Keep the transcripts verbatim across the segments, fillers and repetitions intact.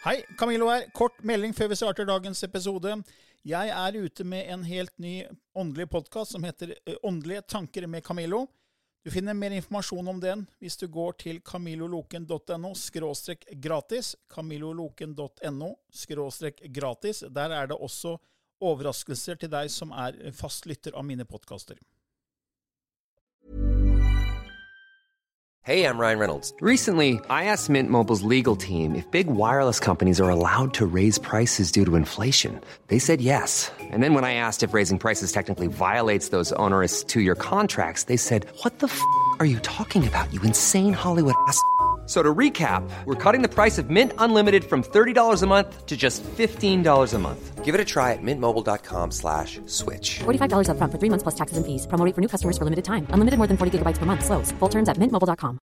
Hei, Camilo her. Kort melding før vi starter dagens episode. Jeg er ute med en helt ny åndelig podcast som heter Åndelige tanker med Camilo. Du finner mer informasjon om den hvis du går til camiloloken.no skråstrek gratis, camiloloken.no skråstrek gratis. Der er det også overraskelser til deg som er fastlytter av mine podcaster. Hey, I'm Ryan Reynolds. Recently, I asked Mint Mobile's legal team if big wireless companies are allowed to raise prices due to inflation. They said yes. And then when I asked if raising prices technically violates those onerous two-year contracts, they said, what the f*** are you talking about, you insane Hollywood ass f- So to recap, we're cutting the price of Mint Unlimited from thirty dollars a month to just fifteen dollars a month. Give it a try at mintmobile.com slash switch. forty-five dollars up front for three months plus taxes and fees. Promo rate for new customers for limited time. Unlimited more than forty gigabytes per month. Slows full terms at mint mobile dot com.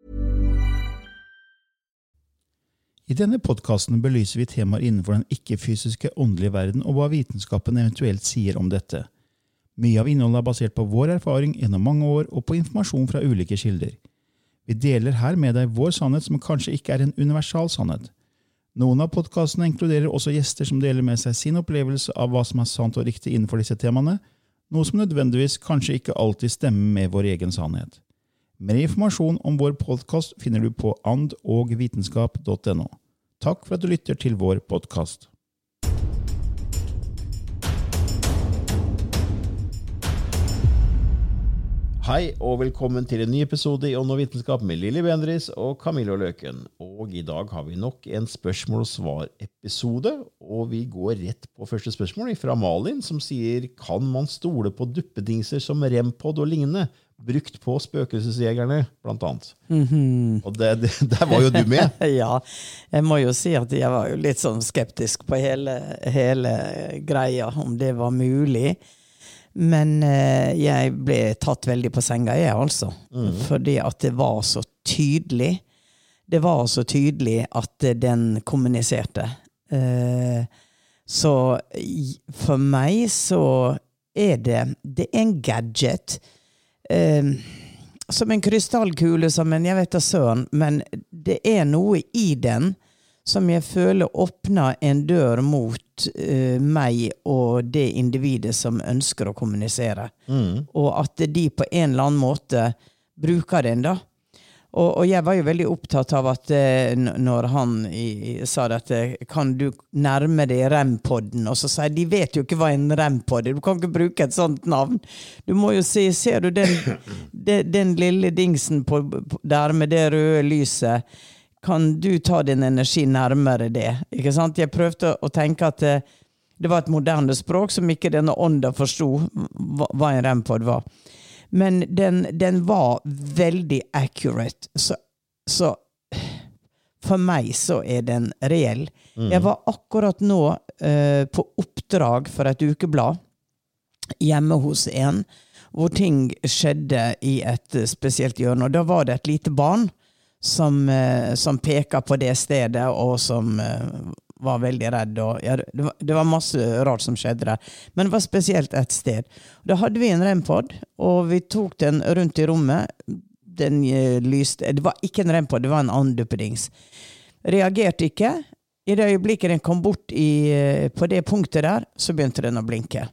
I denne podcasten belyser vi temaer innenfor den ikke-fysiske åndelige verden og hva vitenskapen eventuelt sier om dette. Mye av innholdet er basert på vår erfaring gjennom mange år og på informasjon fra ulike kilder. Vi deler her med deg vår sannhet som kanskje ikke er en universal sannhet. Noen av podcastene inkluderer også gjester som deler med seg sin opplevelse av hva som er sant og riktig innenfor disse temaene, noe som nødvendigvis kanskje ikke alltid stemmer med vår egen sannhet. Mer informasjon om vår podcast finner du på and og vitenskap punktum no. Takk for at du lytter til vår podcast. Hei og velkommen til en ny episode i Ånd og vitenskap med Lilly Bendriss og Camilo Løken. Og i dag har vi nok en spørsmål og svar episode, og vi går rett på første spørsmål fra Malin, som sier, kan man stole på duppedingser som rempod og lignende, brukt på spøkelsesjegerne, blant annet? Mm-hmm. Og det, det, der var jo du med. Ja, jeg må jo si at jeg var jo litt sånn skeptisk på hele, hele greia, om det var mulig. Men eh, jeg ble tatt veldig på senga, jeg altså. Mm. Fordi at det var så tydelig. Det var så tydelig at den kommuniserte. Eh, så for meg så er det, det er en gadget. Eh, som en krystallkule, som en, jeg vet da søren, men det er noe i den som jeg føler åpner en dør mot uh, meg og det individet som ønsker å kommunisere. Mm. Og at de på en eller annen måte bruker den da. Og, og jeg var jo veldig opptatt av at uh, når han i, sa at uh, kan du nærme deg rempodden, og så sier de vet jo ikke hva en rempod er, du kan ikke bruke et sånt navn. Du må jo se, ser du den, den, den lille dingsen på, på, der med det røde lyset, kan du ta din energi nærmere det, ikke sant? Jeg prøvde å tenke at det, det var et moderne språk som ikke denne ånda forstod hva, hva en rempod var. Men den, den var veldig accurate, så, så for meg så er den reell. Mm. Jeg var akkurat nå uh, på oppdrag for et ukeblad hjemme hos en, hvor ting skjedde i et spesielt hjørne, og da var det et lite barn som, eh, som peker på det stedet og som eh, var veldig redd og, ja, det, var, det var masse rart som skjedde der, men det var spesielt et sted. Da hadde vi en rempod og vi tok den rundt i rommet, den eh, lyste, det var ikke en rempod, det var en annen duppedings. Reagerte ikke, i det øyeblikket den kom bort i, på det punktet der, så begynte den å blinke.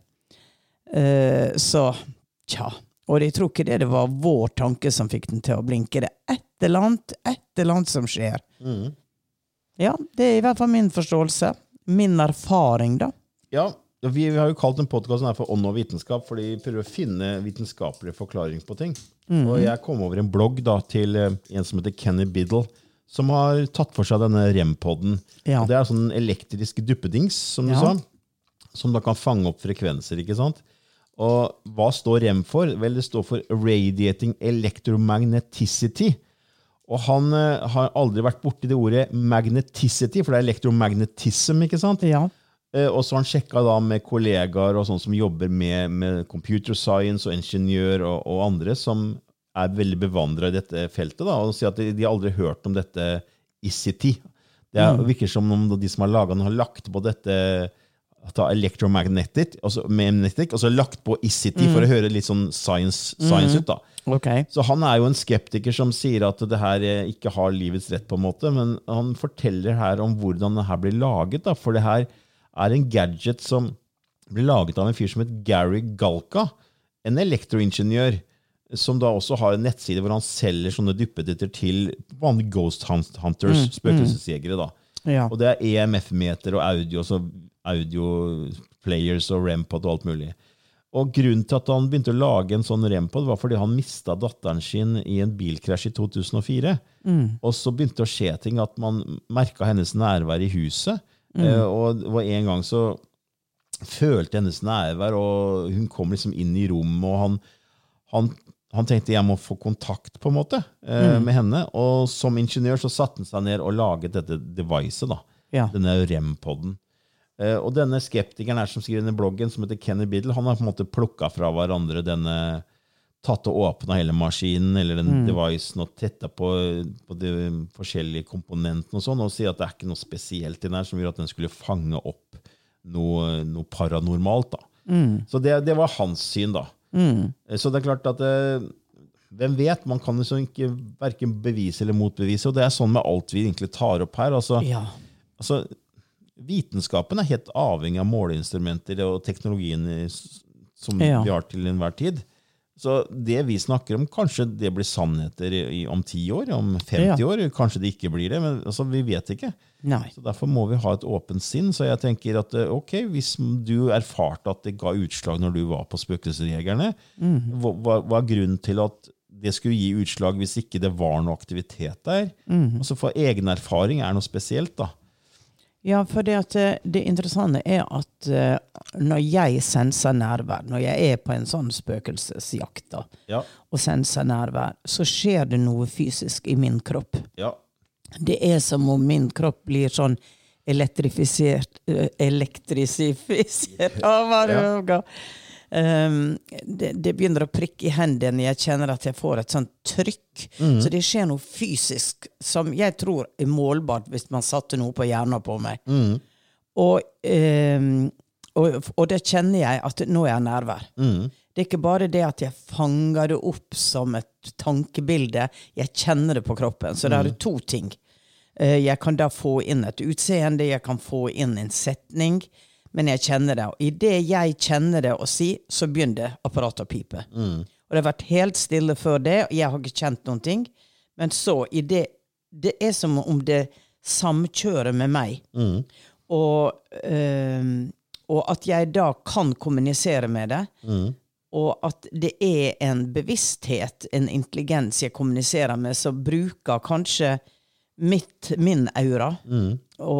Eh, så, tja, og jeg tror ikke det, det var vår tanke som fikk den til å blinke. Det er et eller annet, et eller annet som skjer. Mm. Ja, det er i hvert fall min forståelse. Min erfaring da. Ja, vi, vi har jo kalt den podcasten her for Ånd og vitenskap, fordi vi prøver å finne vitenskapelig forklaring på ting. Mm. Og jeg kom over en blogg da til en som heter Kenny Biddle, som har tatt for seg denne rempodden. Ja. Og det er sånn elektrisk duppedings, som du ja. sa, som da kan fange opp frekvenser, ikke sant? Og hva står rem for? Vel, det står for Radiating Electromagneticity. Og han uh, har aldri vært borti det ordet magneticity, for det er elektromagnetism, ikke sant? Ja. Uh, og så har han sjekket da med kollegaer og sånne som jobber med, med computer science og ingeniør og, og andre som er veldig bevandret i dette feltet, da, og sier at de, de har aldri hørt om dette I C T. Det er, mm. virker som om de som har laget den har lagt på dette ta electromagnetic, altså magnetic, og så lagt på I C T mm. for å høre litt sånn science, science mm. ut da. Okay. Så han er jo en skeptiker som sier at det her ikke har livets rett på en måte, men han forteller her om hvordan det her blir laget da, for det her er en gadget som blir laget av en fyr som heter Gary Galka, en elektroingeniør, som da også har en nettside hvor han selger sånne dyppedetter til vanlige ghost hunters, mm. spøkelsesjegere da. Ja. Og det er E M F-meter og audio, så audio players og REM-pod og alt mulig. Og grunnen til at han begynte å lage en sånn REM-pod var fordi han mistet datteren sin i en bilkrasj i to tusen og fire. Mm. Og så begynte det å skje ting at man merket hennes nærvær i huset. Mm. Eh, og det var en gang så følte hennes nærvær, og hun kom liksom inn i rommet, og han, han, han tenkte jeg må få kontakt på en måte eh, mm. med henne. Og som ingeniør så satte han seg ned og laget dette device da. Ja. Denne REM-podden. Uh, og denne skeptikeren her som skriver denne bloggen, som heter Kenny Biddle, han har på en måte plukket fra hverandre denne, tatt og åpnet hele maskinen, eller den mm. devicen, og tettet på, på de forskjellige komponentene og sånn, og sier at det er ikke noe spesielt i den her som gjør at den skulle fange opp noe, noe paranormalt da. Mm. Så det, det var hans syn da. Mm. Så det er klart at uh, hvem vet, man kan jo ikke hverken bevise eller motbevise, og det er sånn med alt vi egentlig tar opp her. Altså, ja. altså Vitenskapen er helt avhengig av måleinstrumenter og teknologien som ja. vi har til enhver tid. Så det vi snakker om, kanskje det blir sannheter i, om ti år, om femti ja. år, kanskje det ikke blir det, men altså, vi vet ikke. Nei. Så derfor må vi ha et åpent sinn, så jeg tenker at ok, hvis du erfarte at det ga utslag når du var på spøkelsesjegerne, mm. hva, hva er grunnen til at det skulle gi utslag hvis ikke det var noe aktivitet der? Mm. Altså for egen erfaring er noe spesielt da. Ja, for det, at det interessante er at uh, når jeg senser nærvær, når jeg er på en sånn spøkelsesjakt da, ja. og senser nærvær, så skjer det noe fysisk i min kropp. Ja. Det er som om min kropp blir sånn elektrifisert, uh, elektrisifisert, ja, hva det ja. Um, det, det begynner å prikke i hendene. Jeg kjenner at jeg får et sånt trykk. Mm. Så det skjer noe fysisk som jeg tror er målbart hvis man satte noe på hjernen på meg. Mm. Og, um, og, og det kjenner jeg at nå er jeg nærvær. Mm. Det er ikke bare det at jeg fanger det opp som et tankebilde. Jeg kjenner det på kroppen. Så det er to ting. Uh, jeg kan da få inn et utseende, jeg kan få inn en setning, men jeg kjenner det. Og i det jeg kjenner det å si, så begynner apparatet å pipe. Mm. Og det har vært helt stille før det, og jeg har ikke kjent noen ting. Men så, i det, det er som om det samkjører med meg. Mm. Og, øh, og at jeg da kan kommunisere med det. Mm. Og at det er en bevissthet, en intelligens jeg kommuniserer med, som bruker kanskje mitt, min aura. Mm.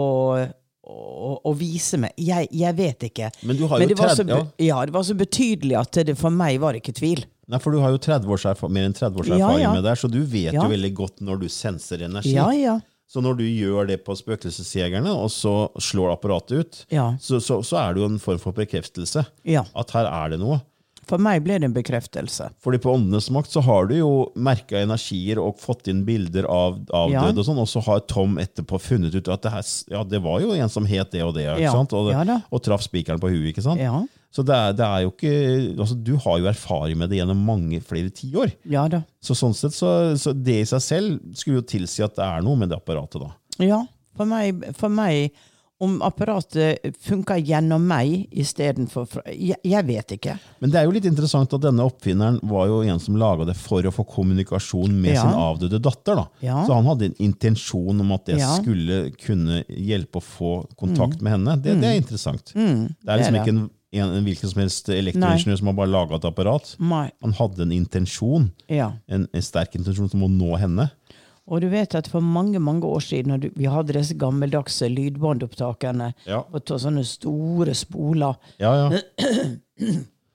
Og Og, og vise meg. Jeg, jeg vet ikke. Men, du har Men jo det, var så, ja. ja, det var så betydelig at det for meg var ikke tvil. Nei, for du har jo tretti års erfaring, mer enn tretti års erfaring ja, ja. med det, så du vet ja. jo veldig godt når du senser energi. Ja, ja. Så når du gjør det på spøkelsesjegerne, og så slår apparatet ut, ja. så, så, så er det jo en form for bekreftelse. Ja. At her er det noe. For meg ble det en bekreftelse. Fordi på Åndenes makt så har du jo merket energier og fått inn bilder av, av ja. død og sånn, og så har Tom etterpå funnet ut at det, her, ja, det var jo en som het det og det, ikke ja. sant? Og, ja, og traff spikeren på huet, ikke sant? Ja. Så det er, det er jo ikke, altså du har jo erfaring med det gjennom mange, flere tiår. Ja da. Så sånn sett, så, så det i seg selv skulle jo tilsi at det er noe med det apparatet da. Ja, for meg, for meg om apparatet funker gjennom meg i stedet for... Jeg, jeg vet ikke. Men det er jo litt interessant at denne oppfinneren var jo en som laget det for å få kommunikasjon med ja. sin avdøde datter. Da. Ja. Så han hadde en intensjon om at det ja. skulle kunne hjelpe å få kontakt mm. med henne. Det, mm. det er interessant. Mm. Det er liksom det er ikke en, en, en hvilken som helst elektroingeniør som har bare laget et apparat. Nei. Han hadde en intensjon, ja. en, en sterk intensjon som å nå henne. Og du vet at for mange, mange år siden, når du, vi hadde disse gammeldagse lydbandopptakerne, ja. og ta sånne store spoler, ja, ja.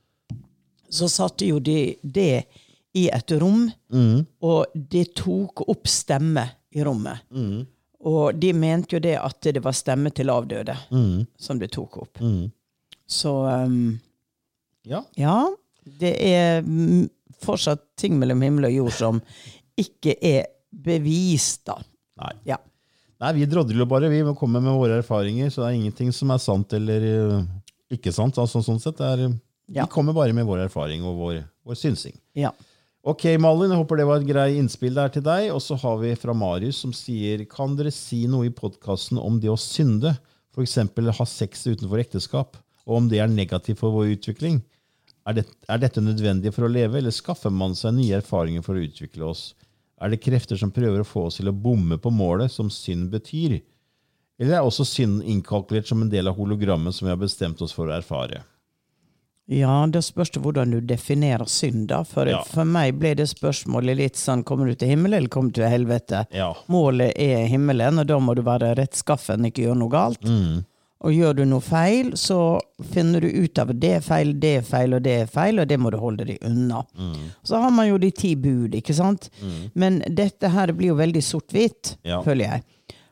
så satte jo de det i et rom, mm. og de tok opp stemme i rommet. Mm. Og de mente jo det at det var stemme til avdøde, mm. som de tok opp. Mm. Så um, ja. ja, det er fortsatt ting mellom himmel og jord som ikke er bevist da. Nei. Ja. Nei, vi drodler jo bare, vi må komme med våre erfaringer, så det er ingenting som er sant eller Ikke sant? Altså, sånn sett er, Ja. vi kommer bare med vår erfaring og vår, vår synsing. Ja. Ok, Malin, jeg håper det var et grei innspill der til deg. Og så har vi fra Marius som sier, kan dere si noe i podcasten om det å synde? For eksempel ha sex utenfor ekteskap, og om det er negativt for vår utvikling. Er, det, er dette nødvendig for å leve, eller skaffer man seg nye erfaringer for å utvikle oss? Er det krefter som prøver å få oss til å bomme på målet som synd betyr? Eller er også synden innkalkulert som en del av hologrammet som vi har bestemt oss for å erfare? Ja, det spørs det hvordan du definerer synd da. For, Ja. for meg ble det spørsmålet litt sånn, kommer du til himmelen eller kommer du til helvete? Ja. Målet er himmelen, og da må du være rettskaffen, ikke gjøre noe galt. Mm. Og gjør du noe feil, så finner du ut av det er feil, det er feil, og det er feil, og det må du holde deg unna. Mm. Så har man jo de ti bud, ikke sant? Mm. Men dette her blir jo veldig sort-hvitt, Ja. føler jeg.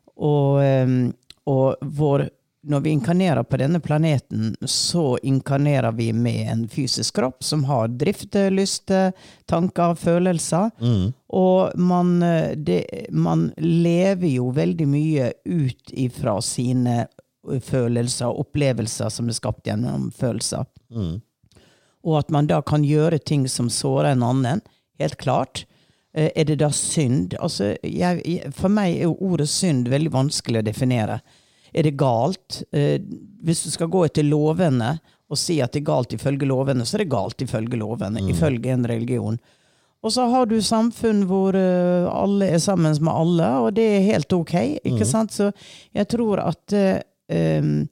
Og, ehm, og vår, når vi inkarnerer på denne planeten, så inkarnerer vi med en fysisk kropp som har drifte, lyste, tanker, følelser. Mm. Og man, eh, det, man lever jo veldig mye ut ifra sine følelser og opplevelser som er skapt gjennom følelser. Mm. Og at man da kan gjøre ting som sårer en annen, helt klart. Eh, Er det da synd? Altså, jeg, jeg- for meg er jo ordet synd veldig vanskelig å definere. Er det galt? Eh, Hvis du skal gå etter lovene og si at det er galt ifølge lovene, så er det galt ifølge lovene, ifølge en religion. Og så har du samfunn hvor eh, alle er sammen med alle, og det er helt ok, ikke sant? Så jeg tror at eh, em,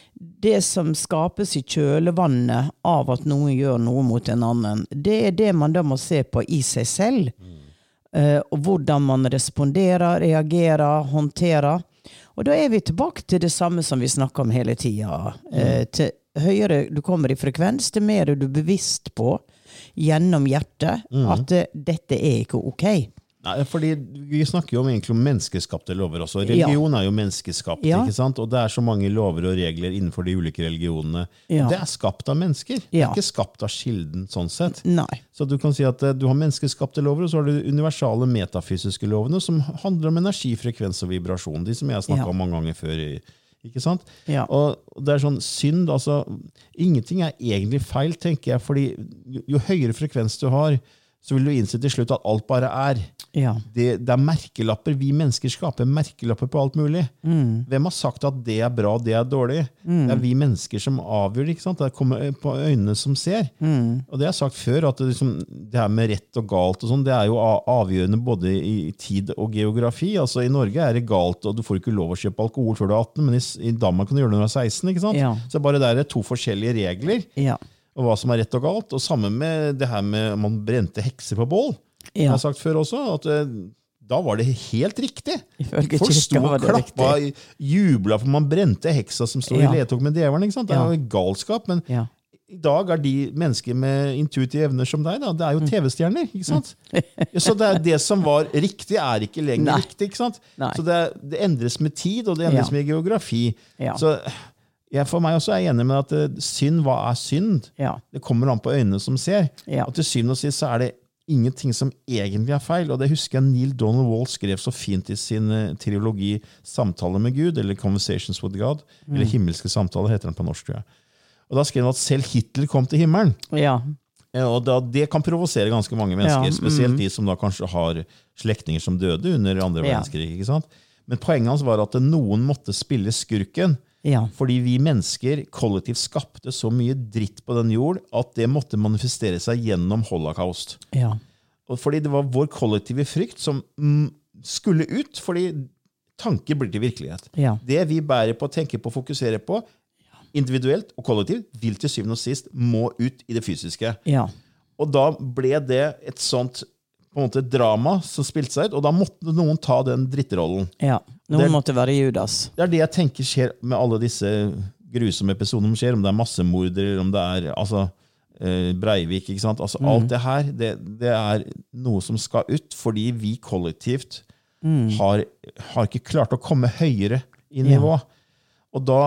det som skapes i kjølevannet av at noen gjør noe mot en annen, det er det man da må se på i seg selv. Eh, og hvordan man responderer, reagerer, håndterer. Og da er vi tilbake til det samme som vi snakker om hele tida. Eh, til høyere du kommer i frekvens, til mer er du bevisst på gjennom hjertet at eh, dette er ikke ok. Nei, fordi vi snakker jo om, egentlig om menneskeskapte lover også. Religion er jo menneskeskapt, Ja. ikke sant? Og det er så mange lover og regler innenfor de ulike religionene. Ja. Det er skapt av mennesker. Det Ja. er ikke skapt av kilden, sånn sett. Nei. Så du kan si at eh, du har menneskeskapte lover, og så har du universale metafysiske lovene, som handler om energi, frekvens og vibrasjon. De som jeg har snakket Ja. om mange ganger før. i- Ikke sant? Ja. Og det er sånn synd, altså, ingenting er egentlig feil, tenker jeg, fordi jo, jo høyere frekvens du har, så vil du innse til slutt at alt bare er. Ja. Det, det er merkelapper. Vi mennesker skaper merkelapper på alt mulig. Hvem har sagt at det er bra, det er dårlig? Det er vi mennesker som avgjør det, ikke sant? Det kommer på øynene som ser. Og det har jeg sagt før, at det, liksom, det her med rett og galt og sånn, det er jo a- avgjørende både i tid og geografi. Altså i Norge er det galt, og du får ikke lov å kjøpe alkohol før du er atten, men i, s- i Danmark kan du gjøre det når du er seksten, ikke sant? Ja. Så bare der er to forskjellige regler, Ja. og hva som er rett og galt. Og sammen med det her med man brente hekser på bål. Jeg Ja. har sagt før også, at eh, da var det helt riktig. Ifølge Folk sto kirka var og det klappa, jubla for man brente heksa som stod Ja. i ledtog med djevelen. Ikke sant? Det er Ja. jo galskap, men Ja. i dag er de mennesker med intuitive evner som deg, da, det er jo T V-stjerner, ikke sant? Så det, er det som var riktig, er ikke lenger Nei. riktig, ikke sant? Nei. Så det, er- det endres med tid, og det endres Ja. med geografi. Ja. Så jeg, for meg også er jeg enig med at eh, synd, hva er synd? Ja. Det kommer an på øynene som ser. Ja. Og til syvende og sist så er det ingenting som egentlig er feil. Og det husker jeg Neil Donald Walsh skrev så fint i sin eh, trilogi Samtale med Gud, eller Conversations with God, eller Himmelske samtaler heter den på norsk, tror jeg. Og da skrev han at selv Hitler kom til himmelen. Ja. Eh, Og da, det kan provosere ganske mange mennesker, Ja, spesielt de som da kanskje har slektninger som døde under andre Ja. verdenskrig, ikke sant? Men poenget hans var at noen måtte spille skurken, Ja. fordi vi mennesker kollektivt skapte så mye dritt på den jord, at det måtte manifestere seg gjennom holocaust. Ja. Og fordi det var vår kollektive frykt som mm, skulle ut, fordi tanker blir til virkelighet. Ja. Det vi bærer på, tenker på, fokuserer på, individuelt og kollektivt, vil til syvende og sist må ut i det fysiske. Ja. Og da ble det et sånt på en måte drama som spilte seg ut, og da måtte noen ta den drittrollen. Ja. Noen Det- måtte være Judas. Det er det jeg tenker skjer med alle disse grusomme episodene som skjer, om det er massemorder, eller om det er altså, eh, Breivik, ikke sant? Altså, alt det her, det, det er noe som skal ut, fordi vi kollektivt har, har ikke klart å komme høyere i nivå. Og da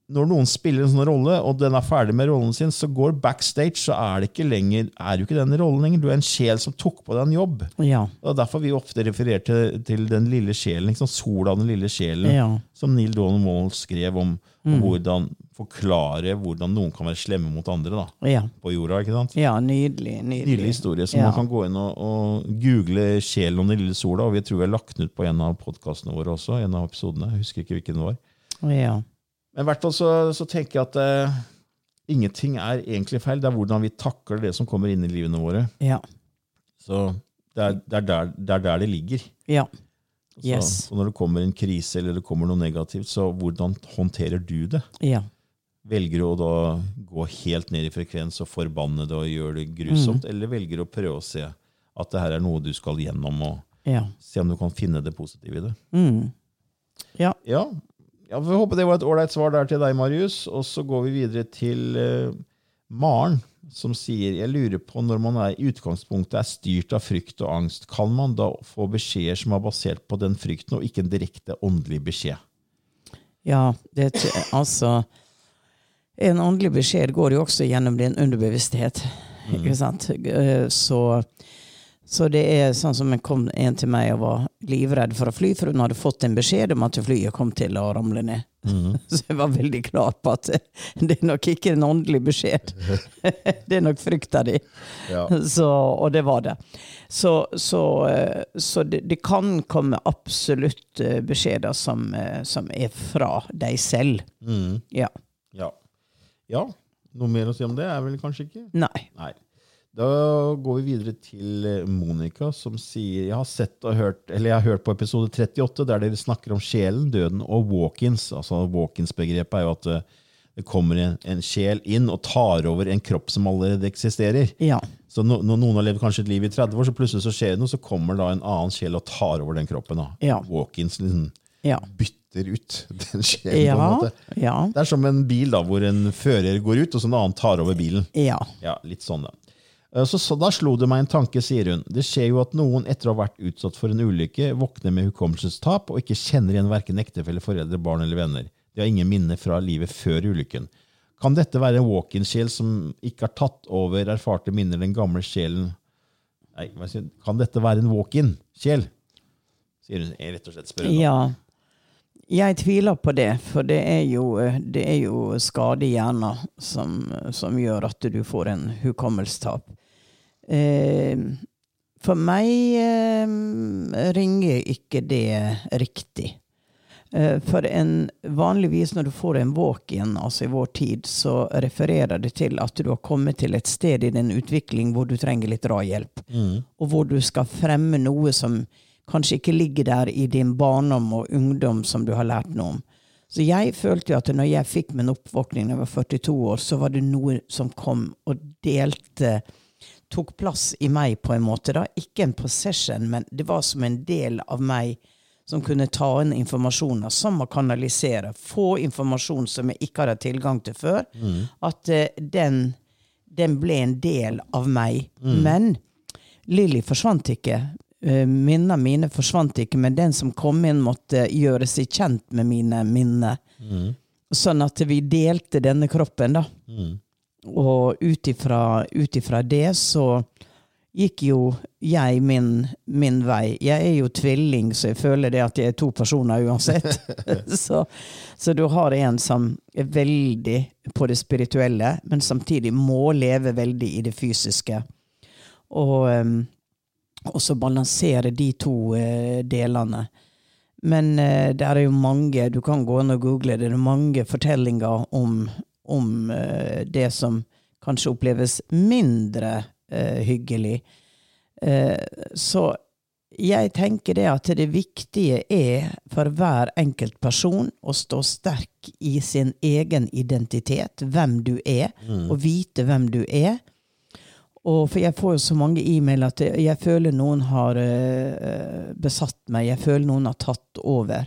når noen spiller en sånn rolle, og den er ferdig med rollen sin, så går backstage, så er det ikke lenger, er jo ikke den rollen lenger. Du er en sjel som tok på deg en jobb. Ja. Og derfor vi ofte refererer til, til den lille sjelen, liksom, sola av den lille sjelen, Ja. som Neil Donald Walsh skrev om, om hvordan forklare hvordan noen kan være slemme mot andre da, Ja. på jorda, ikke sant? Ja, nydelig, nydelig. Nydelig historie, så Ja. man kan gå inn og, og google sjelen om den lille sola, og vi tror vi har lagt den ut på en av podcastene våre også, en av episodene, jeg husker ikke hvilken det var. Ja. Men i hvert fall så, så tenker jeg at eh, ingenting er egentlig feil. Det er hvordan vi takler det som kommer inn i livene våre. Ja. Så det er, det er, der, det, er der det ligger. Ja. Så, Yes. så når det kommer en krise eller det kommer noe negativt, så hvordan håndterer du det? Ja. Velger du å da gå helt ned i frekvens og forbanne det og gjøre det grusomt, Mm. eller velger du å prøve å se at det her er noe du skal gjennom og Ja. se om du kan finne det positive i det? Mm. Ja. Ja, Ja, vi håper det var et ordentlig svar der til deg, Marius. Og så går vi videre til uh, Maren, som sier, jeg lurer på når man er i utgangspunktet er styrt av frykt og angst, kan man da få beskjeder som er basert på den frykten, og ikke en direkte åndelig beskjed? Ja, det, altså, en åndelig beskjed går jo også gjennom din underbevissthet, mm. ikke sant? Så, så det er sånn som en kom en til meg og var livredd for å fly, for hun hadde fått en beskjed om at flyet kom til å ramle ned. Mm. Så jeg var veldig klar på at det er nok ikke en åndelig beskjed. Det er nok frykta di. Ja. Så, og det var det. Så, så, så det, det kan komme absolutt beskjeder som, som er fra deg selv. Mm. Ja. Ja. Ja, noe mer å si om det er vel kanskje ikke? Nei. Nei. Da går vi videre til Monica, som sier, jeg har sett og hørt, eller jeg har hørt på episode trettiåtte, der dere snakker om sjelen, døden og walk-ins. Altså walk-ins-begrepet er jo at det kommer en, en sjel inn og tar over en kropp som allerede eksisterer. Ja. Så no, når noen har levd kanskje et liv i tretti år, så plutselig så skjer det noe, så kommer da en annen sjel og tar over den kroppen. Da. Ja. Walk-ins liksom Ja. bytter ut den sjelen Ja. på en måte. Ja. Det er som en bil da, hvor en fører går ut, og så en annen tar over bilen. Ja. Ja, litt sånn da. Så, så da slo det meg en tanke, sier hun. Det skjer jo at noen etter å ha vært utsatt for en ulykke våkner med hukommelsestap og ikke kjenner igjen hverken ektefelle, foreldre, barn eller venner. De har ingen minne fra livet før ulykken. Kan dette være en walk-in-sjel som ikke har tatt over erfarte minner den gamle sjelen? Nei, hva sier, kan dette være en walk-in-sjel? Sier hun, jeg rett og slett spør hun. Ja. Jeg tviler på det, for det er jo, det er jo skade i hjernen som, som gjør at du får en hukommelsestap. Eh, for meg eh, ringer ikke det riktig. Eh, for en, vanligvis når du får en walk-in, altså i vår tid, så refererer det til at du har kommet til et sted i din utvikling hvor du trenger litt drahjelp. Mm. Og hvor du skal fremme noe som kanskje ikke ligger der i din barndom og ungdom som du har lært noe om. Så jeg følte jo at når jeg fikk min oppvåkning da jeg var førtito år, så var det noe som kom og delte, tok plass i meg på en måte da. Ikke en possession, men det var som en del av meg som kunne ta inn informasjoner, som å kanalisere, få informasjon som jeg ikke hadde tilgang til før, mm. at uh, den, den ble en del av meg. Mm. Men Lily forsvant ikke. Minner mine forsvant ikke, men den som kom inn måtte gjøre seg kjent med mine minner. Mm. Sånn at vi delte denne kroppen da. Mm. Og ut ifra, ut ifra det så gikk jo jeg min, min vei. Jeg er jo tvilling, så jeg føler det at jeg er to personer uansett. så, så du har en som er veldig på det spirituelle, men samtidig må leve veldig i det fysiske. Og um, og så balansere de to eh, delene. Men eh, det er jo mange, du kan gå inn og google, det er mange fortellinger om, om eh, det som kanskje oppleves mindre eh, hyggelig. Eh, så jeg tenker det at det viktige er for hver enkelt person å stå sterk i sin egen identitet, hvem du er, mm. og vite hvem du er. Og for jeg får jo så mange e-mail at jeg føler noen har uh, besatt meg, jeg føler noen har tatt over.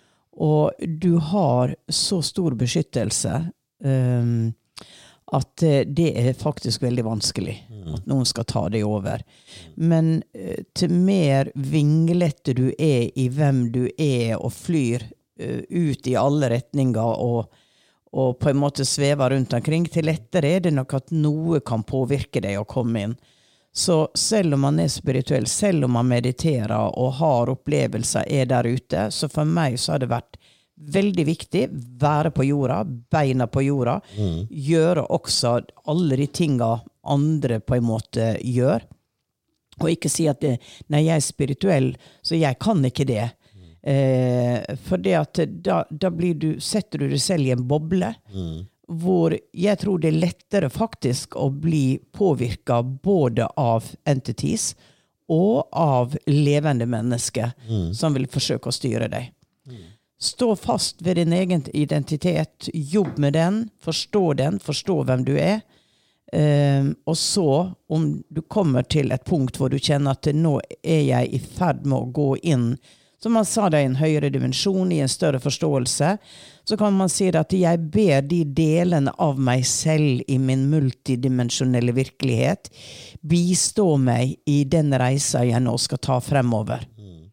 Og du har så stor beskyttelse um, at det er faktisk veldig vanskelig at noen skal ta det over. Men uh, til mer vinglete du er i hvem du er og flyr uh, ut i alle retninger og og på en måte svever rundt omkring, til lettere er det nok at noe kan påvirke deg å komme inn. Så selv om man er spirituell, selv om man mediterer og har opplevelser er der ute, så for meg så har det vært veldig viktig være på jorda, beina på jorda, mm. gjøre også alle de tingene andre på en måte gjør, og ikke si at det, nei, jeg er spirituell, så jeg kan ikke det. Mm. Eh, for det at da, da blir du, setter du deg selv i en boble, mm. hvor jeg tror det er lettere faktisk å bli påvirket både av entities og av levende mennesker mm. som vil forsøke å styre deg. Mm. Stå fast ved din egen identitet, jobb med den, forstå den, forstå hvem du er. Um, og så, om du kommer til et punkt hvor du kjenner at nå er jeg i ferd med å gå inn, som man sa det, i en høyere dimensjon, i en større forståelse, så kan man si at jeg ber de delene av meg selv i min multidimensjonelle virkelighet bistå meg i den reisen jeg nå skal ta fremover.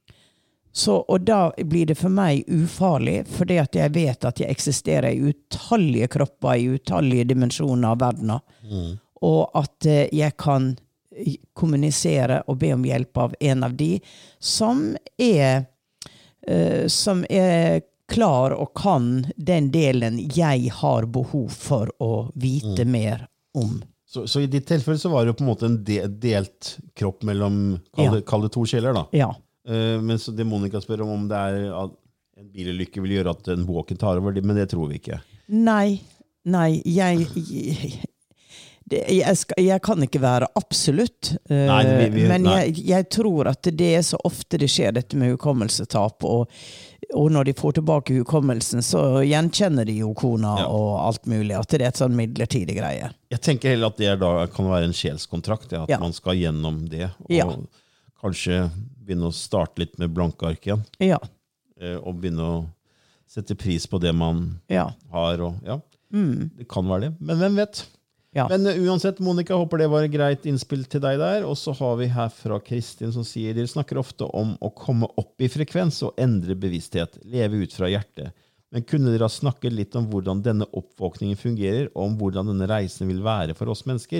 Så, og da blir det for meg ufarlig, fordi at jeg vet at jeg eksisterer i utallige kropper, i utallige dimensjoner av verdenen, mm. og at eh, jeg kan kommunisere og be om hjelp av en av de som er, eh, som er klar og kan den delen jeg har behov for å vite mm. mer om. Så, så i ditt tilfelle så var det jo på en måte en de, delt kropp mellom, kall det, ja. kall det to sjeler da? Ja. Uh, men så det Monica spør om, om det er at en bilulykke vil gjøre at en walkie tar over, men det tror vi ikke. Nei, nei, jeg, jeg, det, jeg, skal, jeg kan ikke være absolutt, uh, nei, vi, vi, men jeg, jeg tror at det er så ofte det skjer dette med hukommelsetap, og, og når de får tilbake hukommelsen, så gjenkjenner de jo kona ja. Og alt mulig, at det er et sånn midlertidig greie. Jeg tenker heller at det da kan være en sjelskontrakt, ja, at ja. Man skal gjennom det, og ja. Kanskje begynne å starte litt med blanke ark igjen. Ja. Og begynne å sette pris på det man ja. Har. Og, ja. Mm. Det kan være det, men hvem vet? Ja. Men uansett, Monica, håper det var et greit innspill til deg der. Og så har vi her fra Kristin som sier, dere snakker ofte om å komme opp i frekvens og endre bevissthet, leve ut fra hjertet. Men kunne dere ha snakket litt om hvordan denne oppvåkningen fungerer, og om hvordan denne reisen vil være for oss mennesker?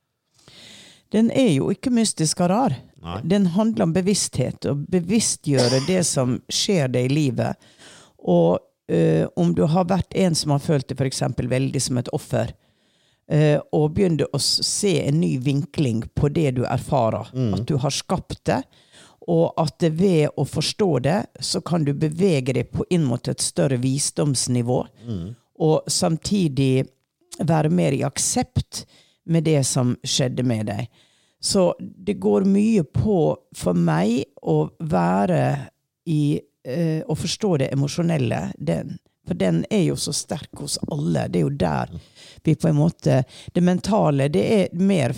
Den er jo ikke mystisk og rar. Nei. Den handler om bevissthet, og bevisstgjøre det som skjer deg i livet. Og uh, om du har vært en som har følt det for eksempel veldig som et offer, uh, og begynner å se en ny vinkling på det du erfarer, mm. at du har skapt det, og at ved å forstå det, så kan du bevege deg på inn mot et større visdomsnivå, mm. og samtidig være mer i aksept med det som skjedde med deg. Så det går mye på for meg å være i, eh, å forstå det emosjonelle, den, for den er jo så sterk hos alle. Det er jo der vi på en måte, det mentale, det er mer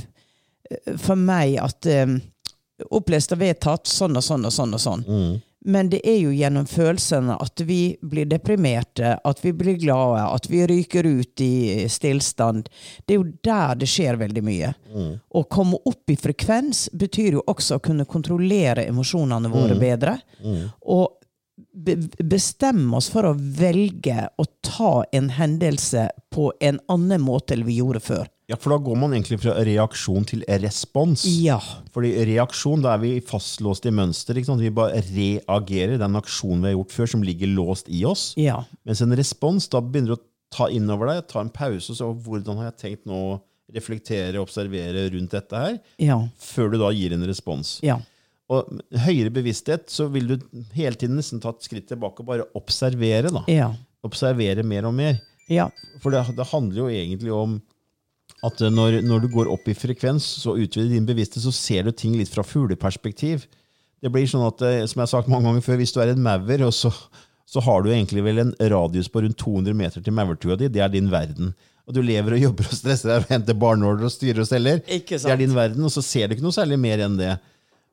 for meg at eh, opplest og vedtatt sånn og sånn og sånn og sånn. Mm. Men det er jo gjennom følelsene at vi blir deprimerte, at vi blir glade, at vi ryker ut i stillstand. Det er jo der det skjer veldig mye. Mm. Å komme opp i frekvens betyr jo også å kunne kontrollere emosjonene våre mm. bedre. Mm. Og be- bestemme oss for å velge å ta en hendelse på en annen måte enn vi gjorde før. Ja, for da går man egentlig fra reaksjon til respons. Ja. Fordi reaksjon, da er vi fastlåst i mønster, ikke sant? Vi bare reagerer den aksjonen vi har gjort før, som ligger låst i oss. Ja. Mens en respons, da begynner du å ta inn over deg, ta en pause, så hvordan har jeg tenkt nå å reflektere, observere rundt dette her, ja. Før du da gir en respons. Ja. Og høyere bevissthet, så vil du hele tiden nesten ta et skritt tilbake og bare observere da. Ja. Observere mer og mer. Ja. For det, det handler jo egentlig om at når, når du går opp i frekvens, så utvider din bevissthet, så ser du ting litt fra fugleperspektiv. Det blir sånn at, som jeg har sagt mange ganger før, hvis du er en maur, og så, så har du egentlig vel en radius på rundt to hundre meter til maurtua di, det er din verden. Og du lever og jobber og stresser deg og henter barnårder og styrer og steller. Ikke sant. Det er din verden, og så ser du ikke noe særlig mer enn det.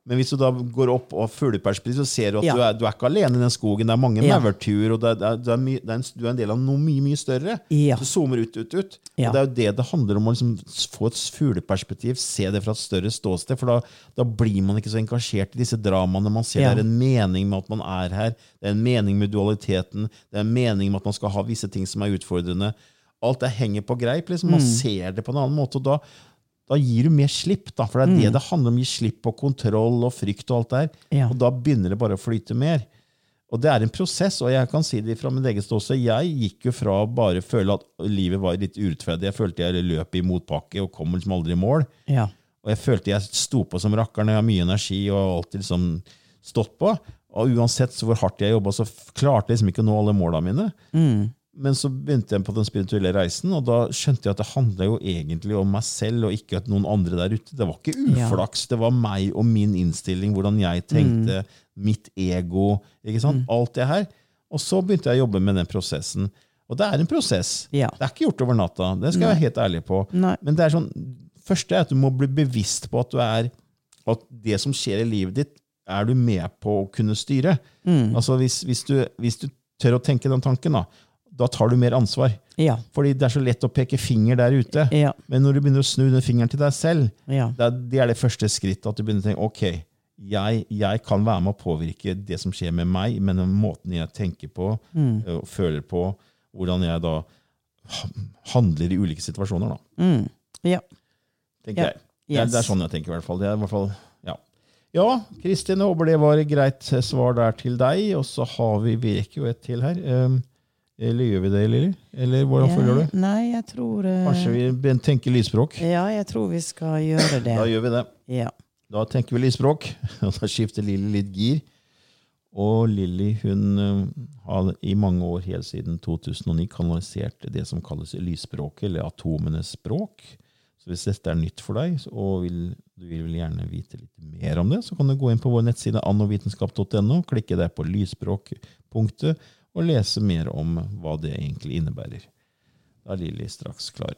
Men hvis du da går opp og har fugleperspektiv, så ser du at Ja. du, er, du er ikke alene i den skogen. Det er mange Ja. maurtuer, og det er, det er, det er my, det er en, du er en del av noe mye, mye større. Ja. Du zoomer ut, ut, ut. Ja. Og det er jo det det handler om, å liksom få et fugleperspektiv, se det fra et større ståsted, for da, da blir man ikke så engasjert i disse dramaene. Man ser Ja. det er en mening med at man er her, det er en mening med dualiteten, det er en mening med at man skal ha visse ting som er utfordrende. Alt det henger på greip, liksom. Man Mm. ser det på en annen måte, og da Da gir du mer slipp, da, for det er det Mm. det handler om, å gi slipp på kontroll og frykt og alt der. Ja. Og da begynner det bare å flyte mer. Og det er en prosess, og jeg kan si det fra min egen ståsted. Jeg gikk jo fra å bare føle at livet var litt urettferdig. Jeg følte jeg løp i motbakke og kom liksom aldri i mål. Ja. Og jeg følte jeg sto på som rakkeren, jeg har mye energi og alltid liksom stått på. Og uansett så hvor hardt jeg jobbet, så klarte jeg liksom ikke å nå alle målene mine. Mm. Men så begynte jeg på den spirituelle reisen, og da skjønte jeg at det handlet jo egentlig om meg selv, og ikke at noen andre der ute. Det var ikke uflaks, det var meg og min innstilling, hvordan jeg tenkte, mitt ego, ikke sant? Alt det her. Og så begynte jeg å jobbe med den prosessen. Og det er en prosess. Ja. Det er ikke gjort over natta, det skal jeg være helt ærlig på. Nei. Men det er sånn, første er at du må bli bevisst på at du er, at det som skjer i livet ditt, er du med på å kunne styre. Altså hvis, hvis, du, hvis du tør å tenke den tanken da, da tar du mer ansvar. Ja. Fordi det er så lett å peke finger der ute. Ja. Men når du begynner å snu den fingeren til deg selv, Ja. det er det, er det første skrittet, at du begynner å tenke, ok, jeg, jeg kan være med å påvirke det som skjer med meg, men den måten jeg tenker på, og føler på, hvordan jeg da handler i ulike situasjoner da, Mm. Ja. tenker Ja. jeg. Det er, Yes. det er sånn jeg tenker i hvert fall. Det er i hvert fall, ja. Ja, Kristin, jeg håper det var et greit svar der til deg, og så har vi, vi rekker jo et til her. Um, eller gjør vi det, Lili? Eller hvordan Ja, føler du? Nei, jeg tror eh, Kanskje vi tenker lysspråk? Ja, jeg tror vi skal gjøre det. Da gjør vi det. Ja. Da tenker vi lysspråk, og da skifter Lili litt gir. Og Lili, hun uh, har i mange år, helt siden to tusen og ni, kanalisert det som kalles lysspråket, eller atomenes språk. Så hvis dette er nytt for deg, og vil, du vil gjerne vite litt mer om det, så kan du gå inn på vår nettside annovitenskap punktum no, klikke der på lysspråkpunktet, og lese mer om hva det egentlig innebærer. Da er Lili straks klar.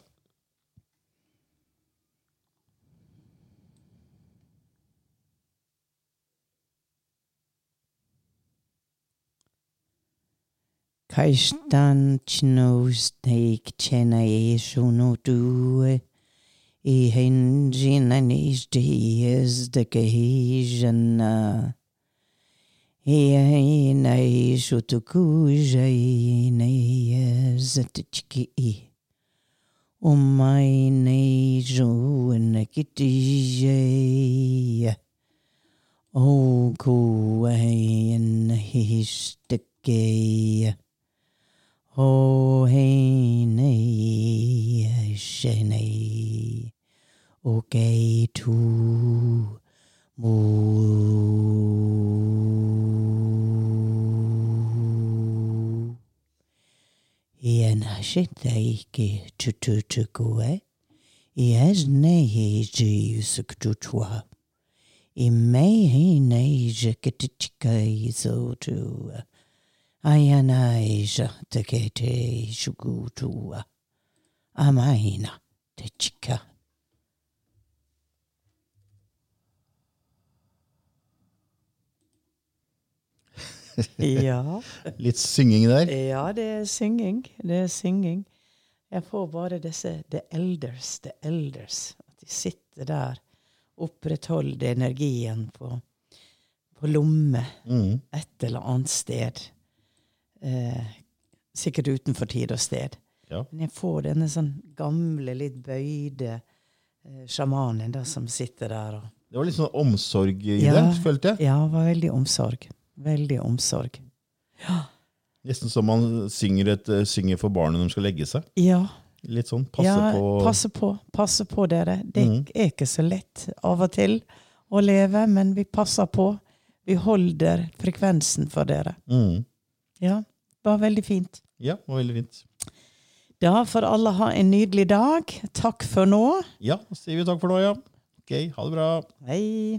Kaistan chnos teik chena eshuno due. I henjina nis dies de gehijana. I aina ishutukuja ina zatchiki. O mai nei jo na kitije. O ku ain histekeye. O hei nei shenei o gei tu mu iena shetei ke tutu tukue I as nei ji suktutua I mei hei nei jeketichkai so tu Ayanaija te kete shugutua. Amaina te chika. Ja. Litt synging der. Ja, det er synging. Det er synging. Jeg får bare disse the elders, the elders. At de sitter der, opprettholder energien på, på lomme Mm. et eller annet sted. Eh, sikkert utenfor tid og sted. Ja. Men jeg får denne sånn gamle, litt bøyde eh, sjamanen da, som sitter der. Og, Det var litt sånn omsorg i Ja. det, følte jeg. ja, det var veldig omsorg. Veldig omsorg. Nesten som man synger, et, synger for barnet når de skal legge seg. Ja, Litt sånn, passe ja på. passe på. Passe på dere. Det Mhm. er ikke så lett av og til å leve, men vi passer på. Vi holder frekvensen for dere. Mm. Ja, det var veldig fint. Ja, det var veldig fint. Da får alle ha en nydelig dag. Takk for nå. Ja, da sier vi takk for nå, ja. Ok, ha det bra. Hei.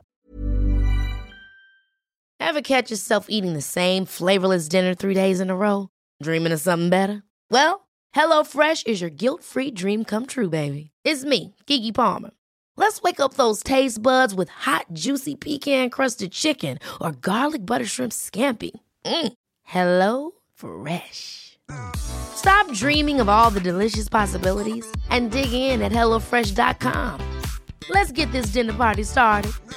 Ever catch yourself eating the same flavorless dinner three days in a row? Dreaming of something better? Well, HelloFresh is your guilt-free dream come true, baby. It's me, Keke Palmer. Let's wake up those taste buds with hot, juicy pecan-crusted chicken or garlic butter shrimp scampi. Mm. Hello Fresh. Stop dreaming of all the delicious possibilities and dig in at hello fresh dot com. Let's get this dinner party started.